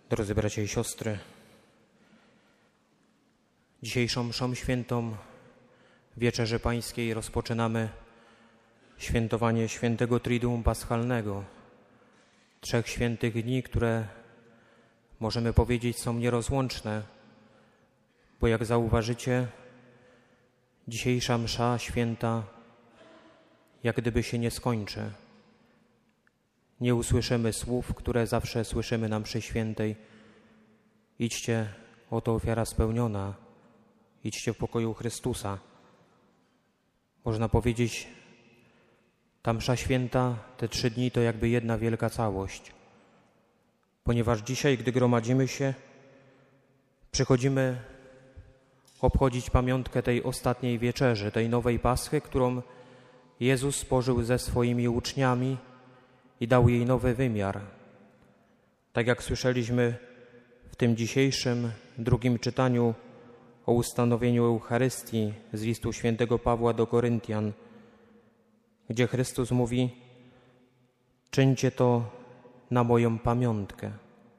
Drodzy bracia i siostry, dzisiejszą mszą świętą Wieczerzy Pańskiej rozpoczynamy świętowanie świętego Triduum Paschalnego, 3 świętych dni, które możemy powiedzieć są nierozłączne, bo jak zauważycie, dzisiejsza msza święta jak gdyby się nie skończy. Nie usłyszymy słów, które zawsze słyszymy na mszy świętej. Idźcie, oto ofiara spełniona. Idźcie w pokoju Chrystusa. Można powiedzieć, ta msza święta, te 3 dni to jakby jedna wielka całość. Ponieważ dzisiaj, gdy gromadzimy się, przychodzimy obchodzić pamiątkę tej ostatniej wieczerzy, tej nowej Paschy, którą Jezus spożył ze swoimi uczniami i dał jej nowy wymiar. Tak jak słyszeliśmy w tym dzisiejszym drugim czytaniu o ustanowieniu Eucharystii z listu świętego Pawła do Koryntian, gdzie Chrystus mówi: czyńcie to na moją pamiątkę.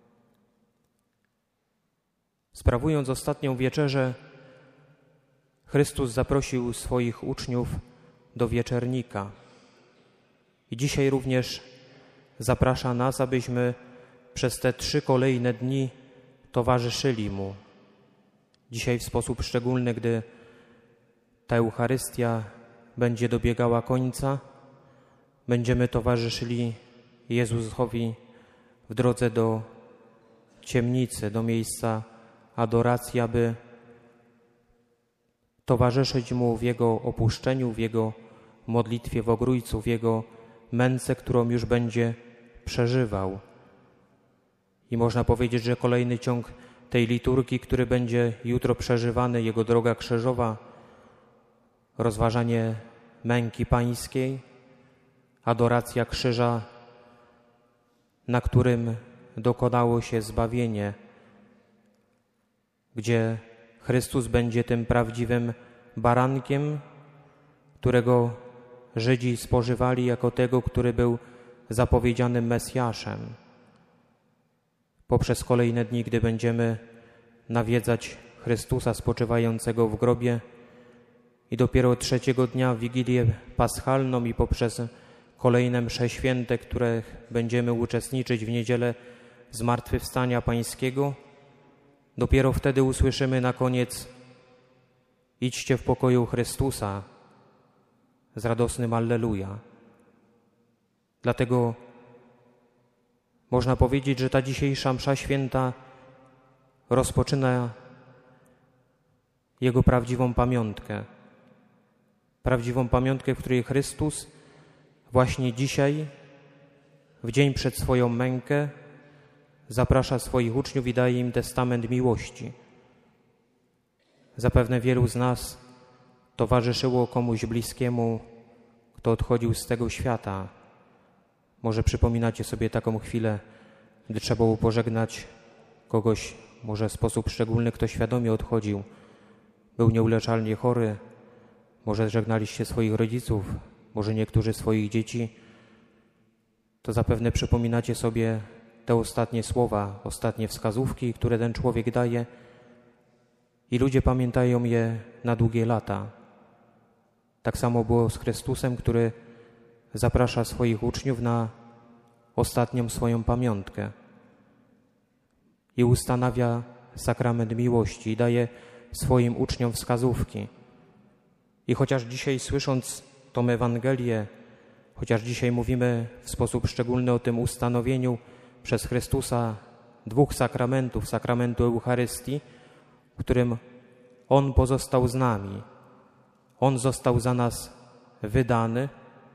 Sprawując ostatnią wieczerzę, Chrystus zaprosił swoich uczniów do wieczernika. I dzisiaj również zaprasza nas, abyśmy przez te 3 kolejne dni towarzyszyli Mu. Dzisiaj w sposób szczególny, gdy ta Eucharystia będzie dobiegała końca, będziemy towarzyszyli Jezusowi w drodze do ciemnicy, do miejsca adoracji, aby towarzyszyć Mu w Jego opuszczeniu, w Jego modlitwie w Ogrójcu, w Jego męce, którą już będzie przeżywał. I można powiedzieć, że kolejny ciąg tej liturgii, który będzie jutro przeżywany, Jego droga krzyżowa, rozważanie męki Pańskiej, adoracja krzyża, na którym dokonało się zbawienie, gdzie Chrystus będzie tym prawdziwym barankiem, którego Żydzi spożywali jako tego, który był zapowiedzianym Mesjaszem. Poprzez kolejne dni, gdy będziemy nawiedzać Chrystusa spoczywającego w grobie i dopiero 3 dnia Wigilię Paschalną i poprzez kolejne msze święte, których będziemy uczestniczyć w niedzielę Zmartwychwstania Pańskiego, dopiero wtedy usłyszymy na koniec: idźcie w pokoju Chrystusa z radosnym Alleluja. Dlatego można powiedzieć, że ta dzisiejsza msza święta rozpoczyna Jego prawdziwą pamiątkę. Prawdziwą pamiątkę, w której Chrystus właśnie dzisiaj, w dzień przed swoją mękę, zaprasza swoich uczniów i daje im testament miłości. Zapewne wielu z nas towarzyszyło komuś bliskiemu, kto odchodził z tego świata. Może przypominacie sobie taką chwilę, gdy trzeba było pożegnać kogoś, może w sposób szczególny, kto świadomie odchodził. Był nieuleczalnie chory, może żegnaliście swoich rodziców, może niektórzy swoich dzieci. To zapewne przypominacie sobie te ostatnie słowa, ostatnie wskazówki, które ten człowiek daje i ludzie pamiętają je na długie lata. Tak samo było z Chrystusem, który zaprasza swoich uczniów na ostatnią swoją pamiątkę i ustanawia sakrament miłości i daje swoim uczniom wskazówki. I chociaż dzisiaj, słysząc tą Ewangelię, chociaż dzisiaj mówimy w sposób szczególny o tym ustanowieniu przez Chrystusa 2 sakramentów, sakramentu Eucharystii, w którym On pozostał z nami, On został za nas wydany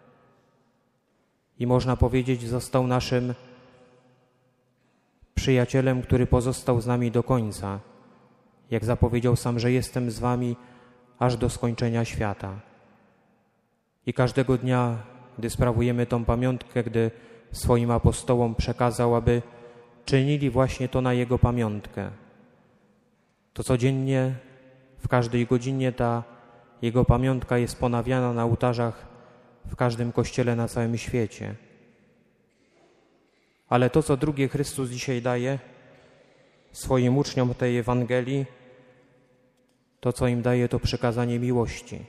i można powiedzieć, został naszym przyjacielem, który pozostał z nami do końca. Jak zapowiedział sam, że jestem z wami aż do skończenia świata. I każdego dnia, gdy sprawujemy tą pamiątkę, gdy swoim apostołom przekazał, aby czynili właśnie to na Jego pamiątkę, to codziennie, w każdej godzinie ta Jego pamiątka jest ponawiana na ołtarzach w każdym kościele na całym świecie. Ale to, co drugie Chrystus dzisiaj daje, swoim uczniom tej Ewangelii, to co im daje, to przykazanie miłości.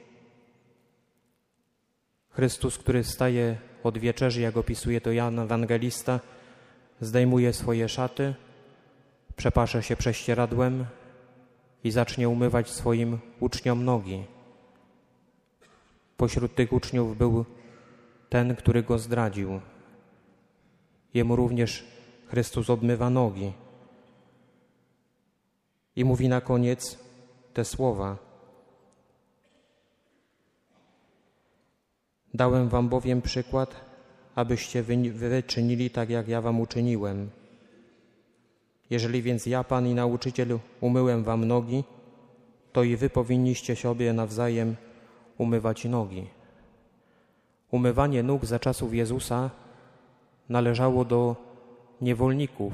Chrystus, który staje od wieczerzy, jak opisuje to Jan Ewangelista, zdejmuje swoje szaty, przepasze się prześcieradłem i zacznie umywać swoim uczniom nogi. Pośród tych uczniów był ten, który go zdradził. Jemu również Chrystus obmywa nogi. I mówi na koniec te słowa. Dałem wam bowiem przykład, abyście wy czynili tak, jak ja wam uczyniłem. Jeżeli więc ja, Pan i Nauczyciel, umyłem wam nogi, to i wy powinniście sobie nawzajem umywać nogi. Umywanie nóg za czasów Jezusa należało do niewolników.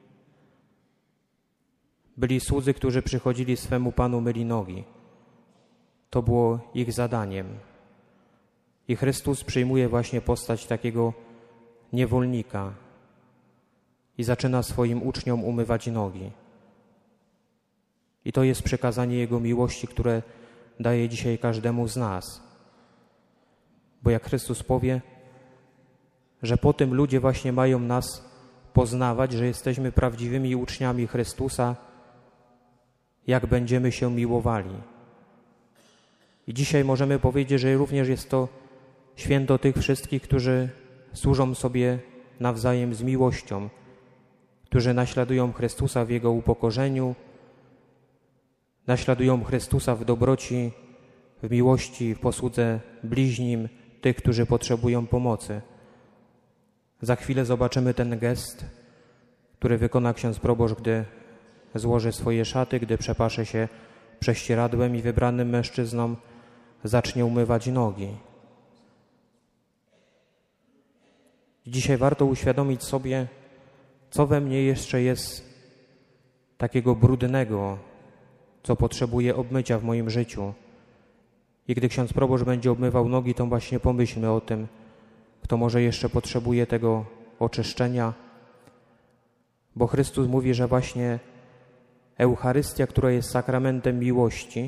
Byli słudzy, którzy przychodzili swemu Panu myli nogi. To było ich zadaniem. I Chrystus przyjmuje właśnie postać takiego niewolnika i zaczyna swoim uczniom umywać nogi. I to jest przekazanie Jego miłości, które daje dzisiaj każdemu z nas. Bo jak Chrystus powie, że po tym ludzie właśnie mają nas poznawać, że jesteśmy prawdziwymi uczniami Chrystusa, jak będziemy się miłowali. I dzisiaj możemy powiedzieć, że również jest to święto tych wszystkich, którzy służą sobie nawzajem z miłością, którzy naśladują Chrystusa w Jego upokorzeniu, naśladują Chrystusa w dobroci, w miłości, w posłudze bliźnim, tych, którzy potrzebują pomocy. Za chwilę zobaczymy ten gest, który wykona ksiądz proboszcz, gdy złoży swoje szaty, gdy przepasze się prześcieradłem i wybranym mężczyznom zacznie umywać nogi. Dzisiaj warto uświadomić sobie, co we mnie jeszcze jest takiego brudnego, co potrzebuje obmycia w moim życiu. I gdy ksiądz proboszcz będzie obmywał nogi, to właśnie pomyślmy o tym, kto może jeszcze potrzebuje tego oczyszczenia. Bo Chrystus mówi, że właśnie Eucharystia, która jest sakramentem miłości,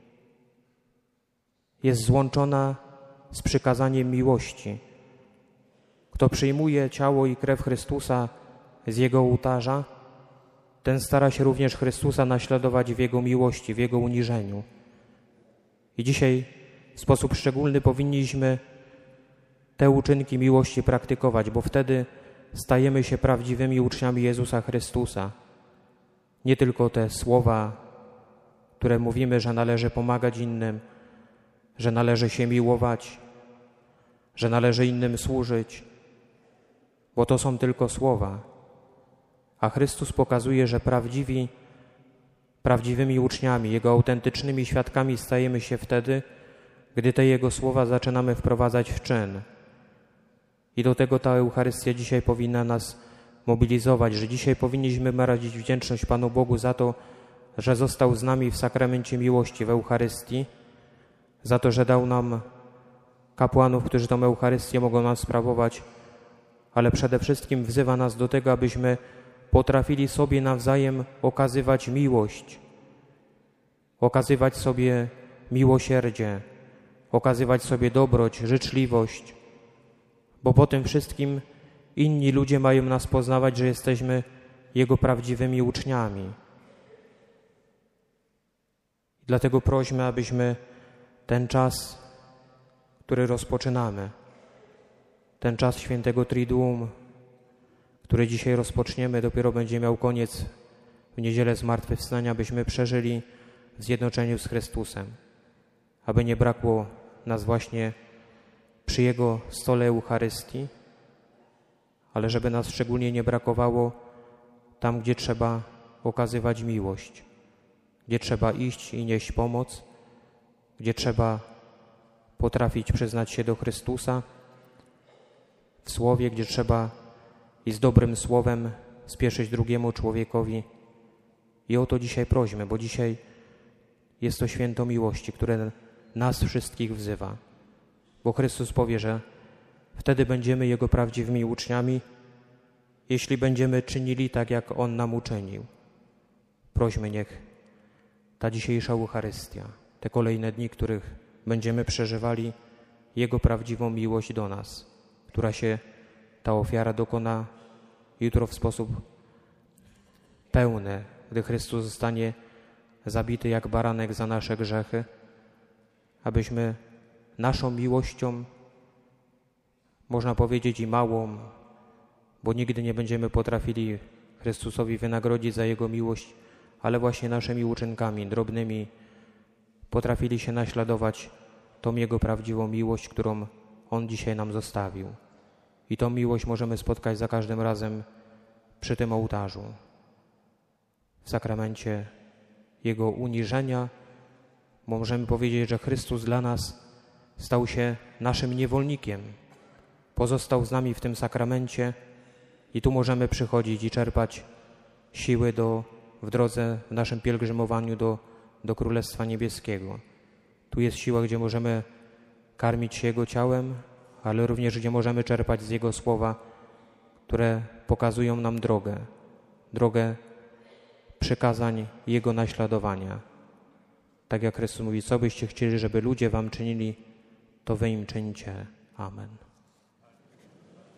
jest złączona z przykazaniem miłości. Kto przyjmuje ciało i krew Chrystusa z Jego ołtarza, ten stara się również Chrystusa naśladować w Jego miłości, w Jego uniżeniu. I dzisiaj w sposób szczególny powinniśmy te uczynki miłości praktykować, bo wtedy stajemy się prawdziwymi uczniami Jezusa Chrystusa. Nie tylko te słowa, które mówimy, że należy pomagać innym, że należy się miłować, że należy innym służyć, bo to są tylko słowa. A Chrystus pokazuje, że prawdziwymi uczniami, Jego autentycznymi świadkami stajemy się wtedy, gdy te Jego słowa zaczynamy wprowadzać w czyn. I do tego ta Eucharystia dzisiaj powinna nas mobilizować, że dzisiaj powinniśmy wyrazić wdzięczność Panu Bogu za to, że został z nami w sakramencie miłości, w Eucharystii, za to, że dał nam kapłanów, którzy tę Eucharystię mogą nam sprawować, ale przede wszystkim wzywa nas do tego, abyśmy potrafili sobie nawzajem okazywać miłość, okazywać sobie miłosierdzie, okazywać sobie dobroć, życzliwość, bo po tym wszystkim inni ludzie mają nas poznawać, że jesteśmy Jego prawdziwymi uczniami. Dlatego prośmy, abyśmy ten czas, który rozpoczynamy, ten czas świętego Triduum, który dzisiaj rozpoczniemy, dopiero będzie miał koniec w niedzielę zmartwychwstania, byśmy przeżyli w zjednoczeniu z Chrystusem, aby nie brakło nas właśnie przy Jego stole Eucharystii, ale żeby nas szczególnie nie brakowało tam, gdzie trzeba okazywać miłość, gdzie trzeba iść i nieść pomoc, gdzie trzeba potrafić przyznać się do Chrystusa w słowie, gdzie trzeba i z dobrym słowem spieszyć drugiemu człowiekowi. I o to dzisiaj prośmy, bo dzisiaj jest to święto miłości, które nas wszystkich wzywa. Bo Chrystus powie, że wtedy będziemy Jego prawdziwymi uczniami, jeśli będziemy czynili tak, jak On nam uczynił. Prośmy, niech ta dzisiejsza Eucharystia, te kolejne dni, których będziemy przeżywali, Jego prawdziwą miłość do nas, która się, ta ofiara dokona jutro w sposób pełny, gdy Chrystus zostanie zabity jak baranek za nasze grzechy, abyśmy naszą miłością, można powiedzieć i małą, bo nigdy nie będziemy potrafili Chrystusowi wynagrodzić za Jego miłość, ale właśnie naszymi uczynkami drobnymi potrafili się naśladować tą Jego prawdziwą miłość, którą On dzisiaj nam zostawił. I tą miłość możemy spotkać za każdym razem przy tym ołtarzu, w sakramencie Jego uniżenia. Możemy powiedzieć, że Chrystus dla nas stał się naszym niewolnikiem. Pozostał z nami w tym sakramencie i tu możemy przychodzić i czerpać siły w drodze, w naszym pielgrzymowaniu do Królestwa Niebieskiego. Tu jest siła, gdzie możemy karmić się Jego ciałem, ale również gdzie możemy czerpać z Jego słowa, które pokazują nam drogę przykazań Jego naśladowania. Tak jak Chrystus mówi, co byście chcieli, żeby ludzie wam czynili, to wy im czyńcie. Amen.